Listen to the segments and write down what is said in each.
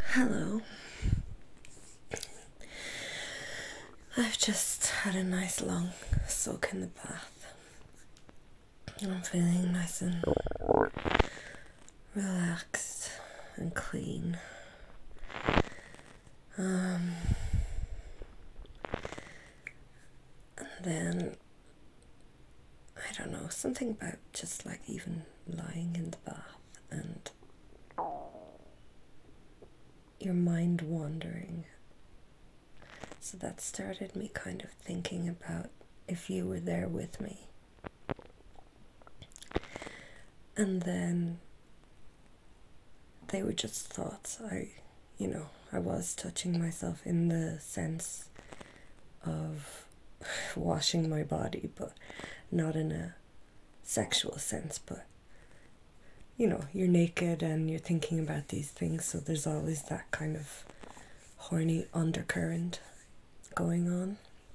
Hello. I've just had a nice long soak in the bath. I'm feeling nice and relaxed and clean. And then, I don't know, something about just like even lying in the bath and your mind wandering. So that started me kind of thinking about if you were there with me. And then they were just thoughts. I was touching myself in the sense of washing my body, but not in a sexual sense, but you're naked and you're thinking about these things, so there's always that kind of horny undercurrent going on.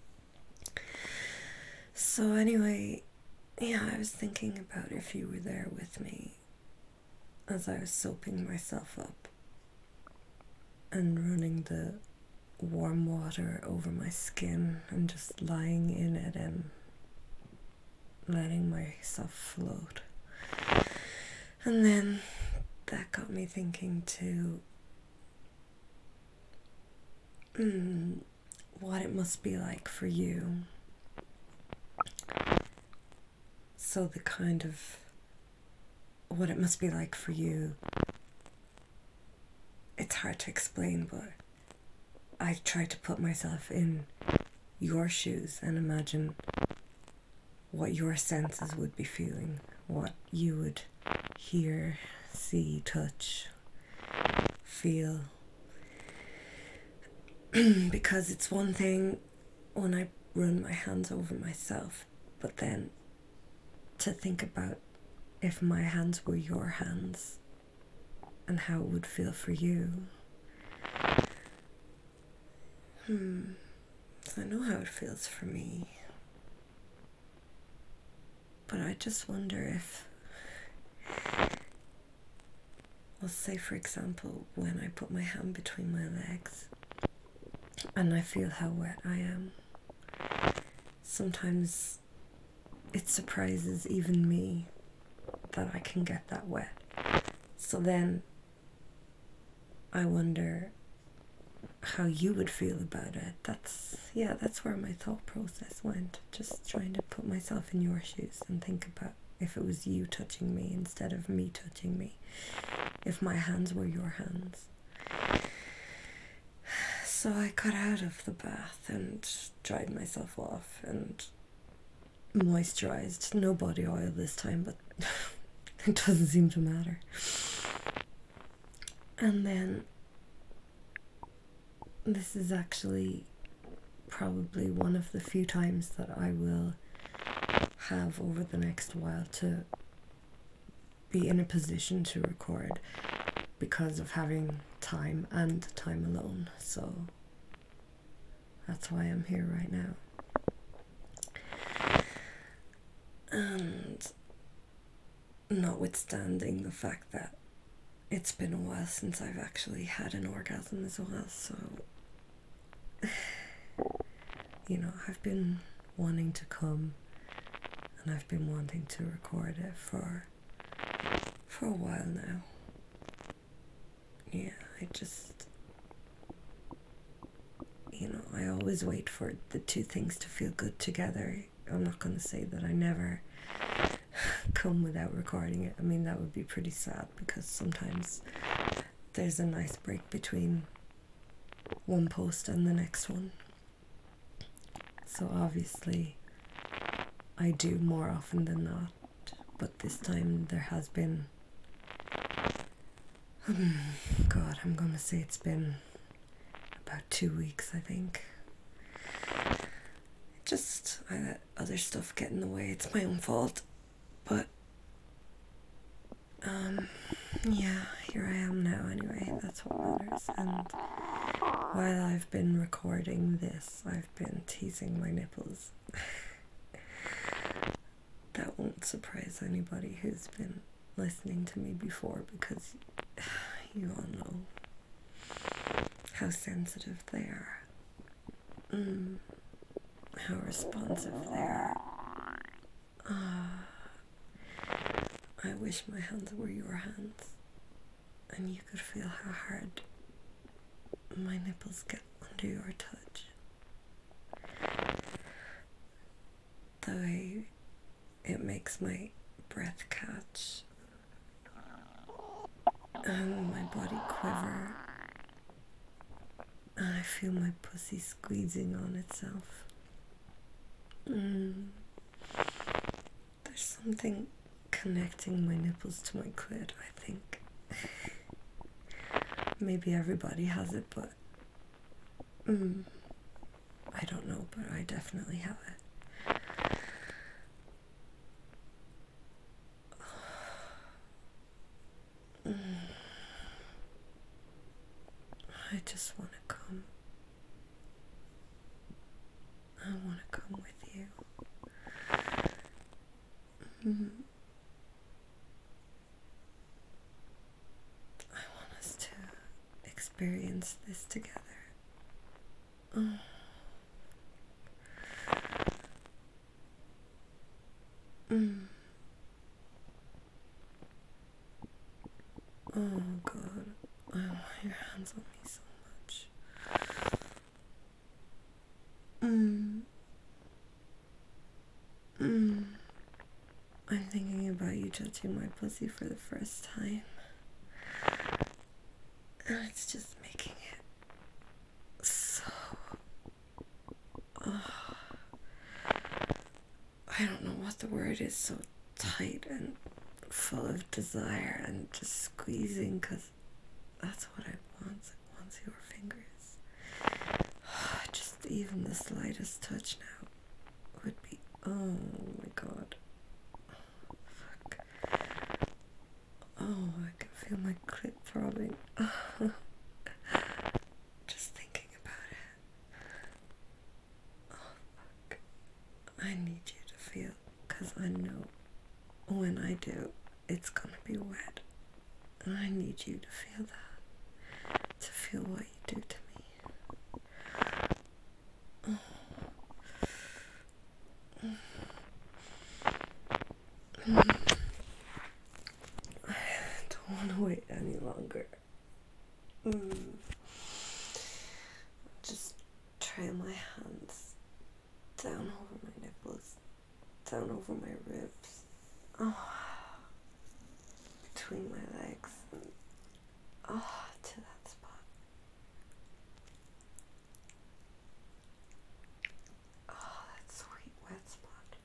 So anyway, yeah, I was thinking about if you were there with me as I was soaping myself up and running the warm water over my skin and just lying in it and letting myself float. And then that got me thinking too, what it must be like for you. So the kind of what it must be like for you, it's hard to explain, but I try to put myself in your shoes and imagine what your senses would be feeling, what you would hear, see, touch, feel. Because it's one thing when I run my hands over myself, but then to think about if my hands were your hands and how it would feel for you. So I know how it feels for me. But I just wonder if, well, say for example, when I put my hand between my legs and I feel how wet I am, sometimes it surprises even me that I can get that wet. So then I wonder how you would feel about it. That's where my thought process went. Just trying to put myself in your shoes and think about if it was you touching me instead of me touching me. If my hands were your hands. So I got out of the bath and dried myself off and moisturized. No body oil this time, but it doesn't seem to matter. And then this is actually probably one of the few times that I will have over the next while to be in a position to record because of having time and time alone. So that's why I'm here right now. And notwithstanding the fact that it's been a while since I've actually had an orgasm as well, so I've been wanting to come and I've been wanting to record it for a while now. Yeah, I always wait for the two things to feel good together. I'm not going to say that I never come without recording it. I mean, that would be pretty sad because sometimes there's a nice break between one post and the next one. So obviously I do more often than not, but this time there has been, God, I'm gonna say it's been about 2 weeks, I think. I let other stuff get in the way. It's my own fault, but yeah, here I am now anyway. That's what matters. And while I've been recording this, I've been teasing my nipples. That won't surprise anybody who's been listening to me before because you all know. how sensitive they are, how responsive they are. I wish my hands were your hands and you could feel how hard my nipples get under your touch. The way it makes my breath catch and my body quiver, and I feel my pussy squeezing on itself. There's something connecting my nipples to my clit, I think. Maybe everybody has it, but I don't know, but I definitely have it. I just want to come. I want to come with you. I want us to experience this together. Oh God, I want your hands on me so much. I'm thinking about you touching my pussy for the first time. And it's just making it so... I don't know what the word is, so tight and full of desire and just squeezing, because that's what I want. I want your fingers. Just even the slightest touch now would be... Oh my God. Fuck. Oh, I can feel my clit throbbing. Just thinking about it. Oh, fuck. I need you to feel, because I know when I do, it's gonna be wet. And I need you to feel that. To feel what you do to me. I don't want to wait any longer. Just trail my hands down over my nipples, down over my ribs, between my legs, and to that spot. That sweet wet spot.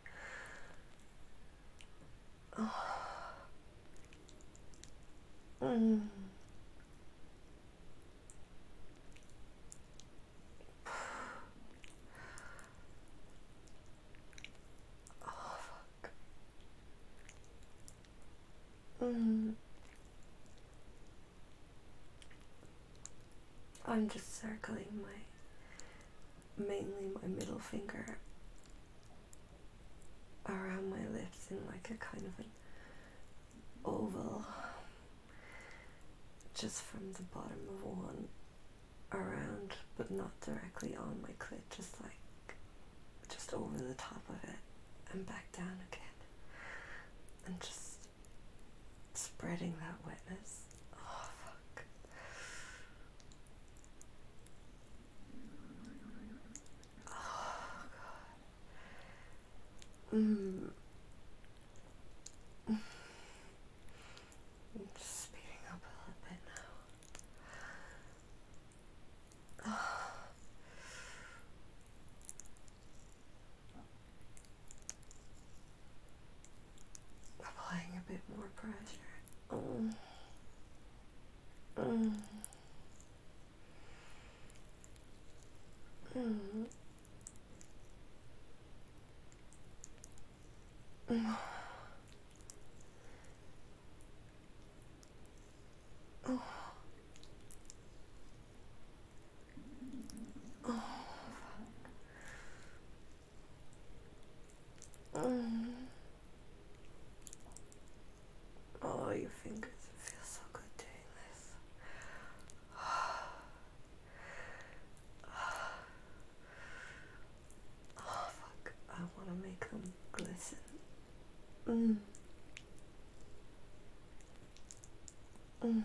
Fuck. I'm just circling mainly my middle finger around my lips in like a kind of an oval, just from the bottom of one around, but not directly on my clit, just over the top of it and back down again, and just spreading that wetness. Oh fuck. Oh God. I'm just speeding up a little bit now. Applying a bit more pressure. Oh, your fingers feel so good doing this. come glisten. Mm. Mm.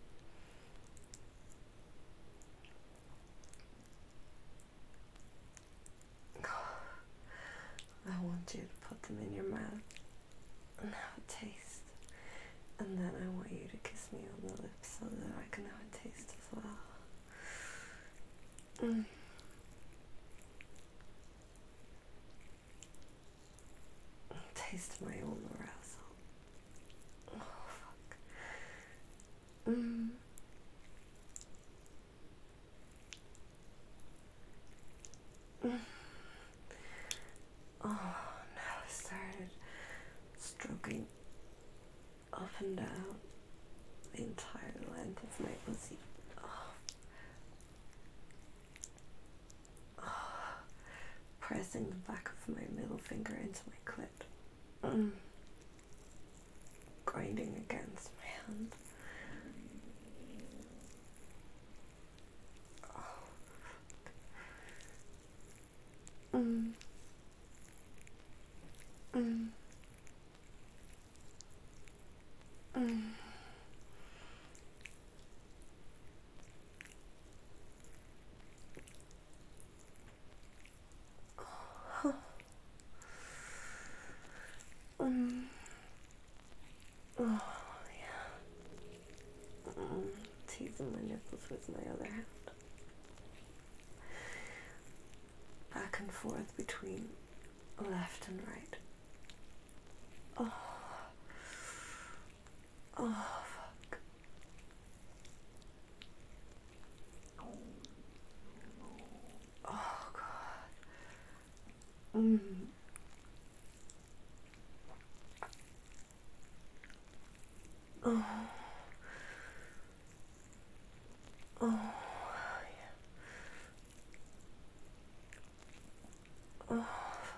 I want you to put them in your mouth and have a taste. And then I want you to kiss me on the lips so that I can have a taste as well. Mm. Taste my own arousal. Oh, fuck. Mm. Mm. Oh, now I started stroking up and down the entire length of my pussy. Oh. Oh. Pressing the back of my middle finger into my clit. Mm. Grinding against my hand. Oh. Mm. Mm. Mm. Mm. Oh, yeah. Teasing my nipples with my other hand. Back and forth between left and right. Oh. Oh, fuck. Oh, God. Mm. Oh. Oh. Yeah. Oh.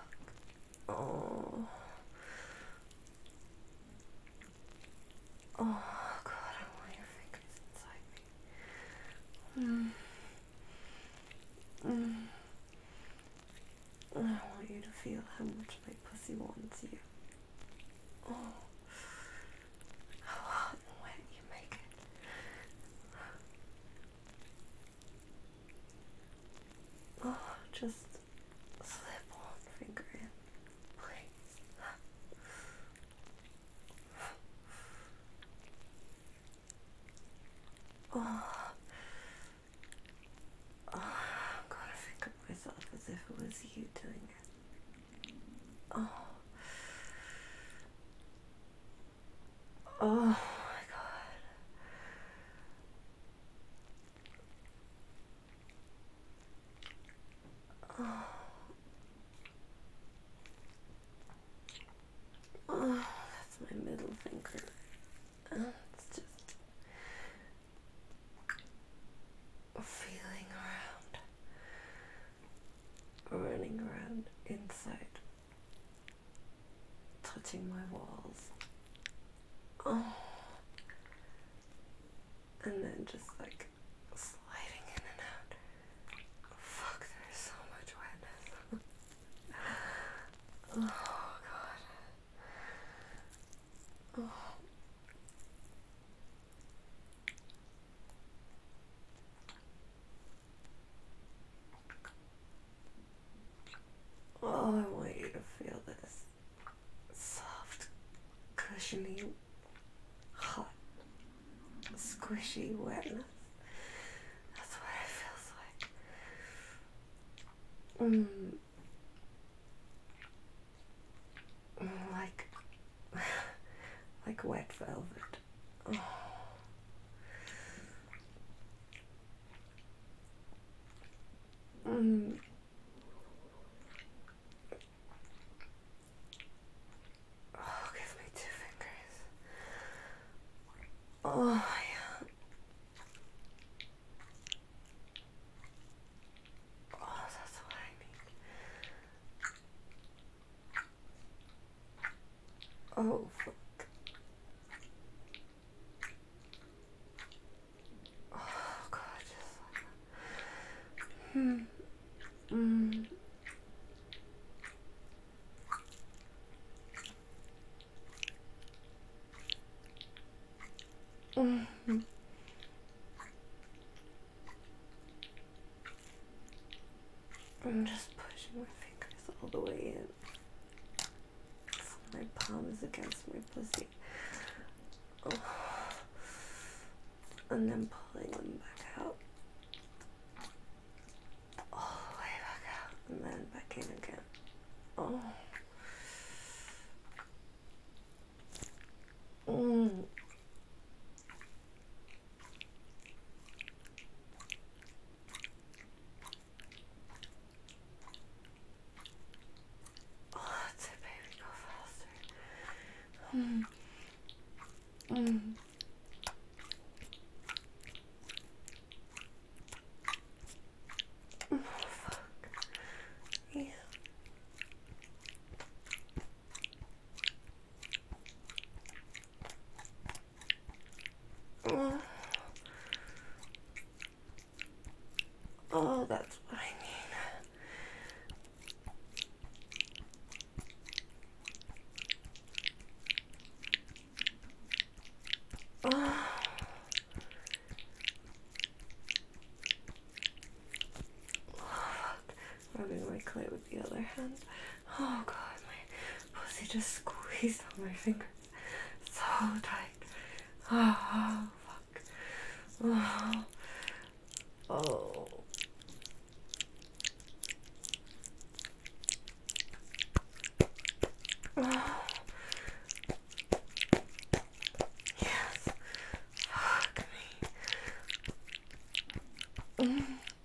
Oh. Oh, God, I want your fingers inside me. Mm. Mm. I want you to feel how much my pussy wants you. Oh. How hot and wet you make it. Oh, just slip one finger in, please. Oh. Oh, I'm gonna think of myself as if it was you doing it. Oh. Oh my God. Oh. Oh, that's my middle finger. It's just feeling around, running around inside, touching my walls. Oh. And then just like sliding in and out. Fuck, there's so much wetness. Oh, God. Oh. Oh, I want you to feel this soft, cushiony, hot, squishy wetness. That's what it feels like. Like, like wet velvet. Oh. Mm. Oh, give me 2 fingers. Oh, yeah. Oh, that's what I need. Oh, fuck. Oh, God, just like that. Mm. I'm just pushing my fingers all the way in. My palm is against my pussy. Oh. And then pulling them back out. All the way back out. And then back in again. Oh. Oh, fuck. Yeah. Oh, that's what I mean. Oh. Rubbing my clit with the other hand. Oh god, my pussy just squeezed on my fingers so tight. Oh, fuck. Oh. Oh. Oh. Yes. Fuck me.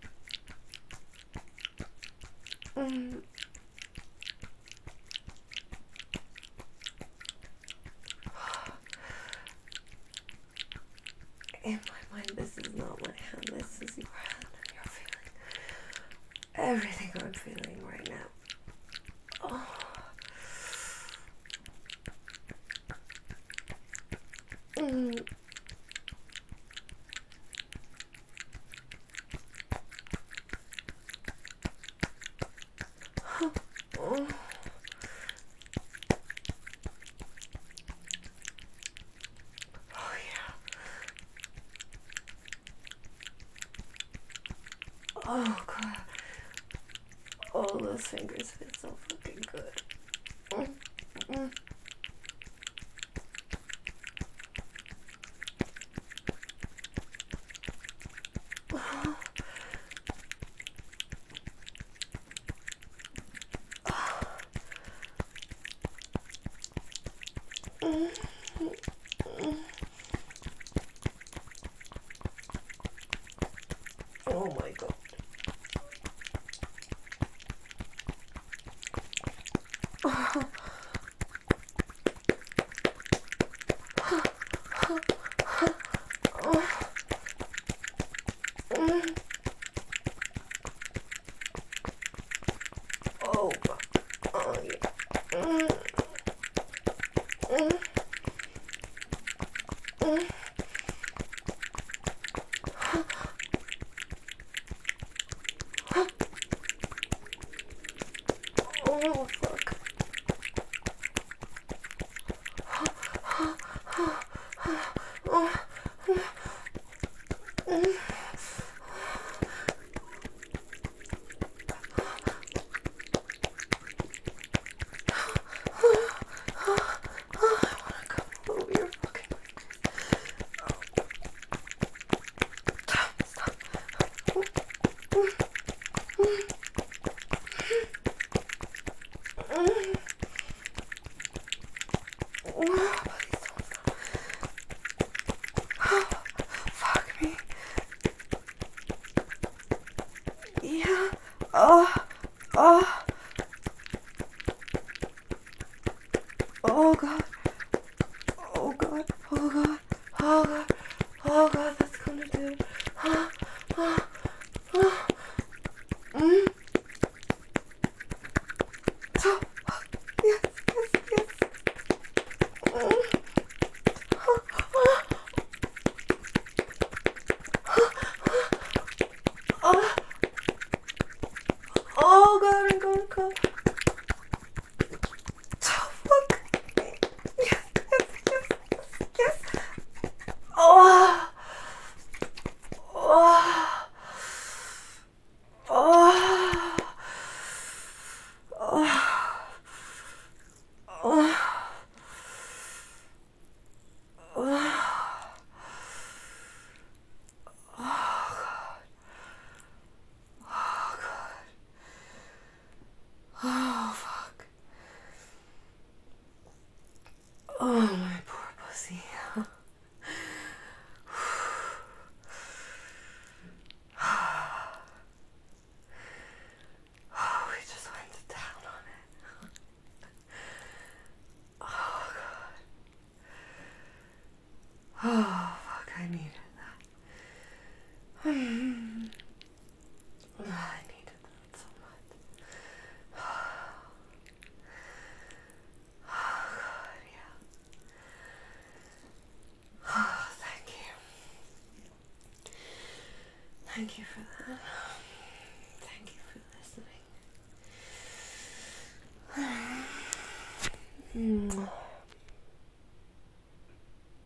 In my mind, this is not my hand, this is your hand, and you're feeling everything I'm feeling right now. Oh. Oh. Oh yeah. Oh god. All those fingers fit so fucking good. Oh my god. Oh god. Oh yeah. Oh fuck. Over your fucking stop. Fuck me. Yeah. Oh. Oh. Oh god. Oh god. Oh god. Oh god. Oh god, that's gonna do it. So, yes. Oh god, I'm gonna come. Oh fuck. Yes. Oh. Oh. Oh. Thank you for that. Thank you for listening.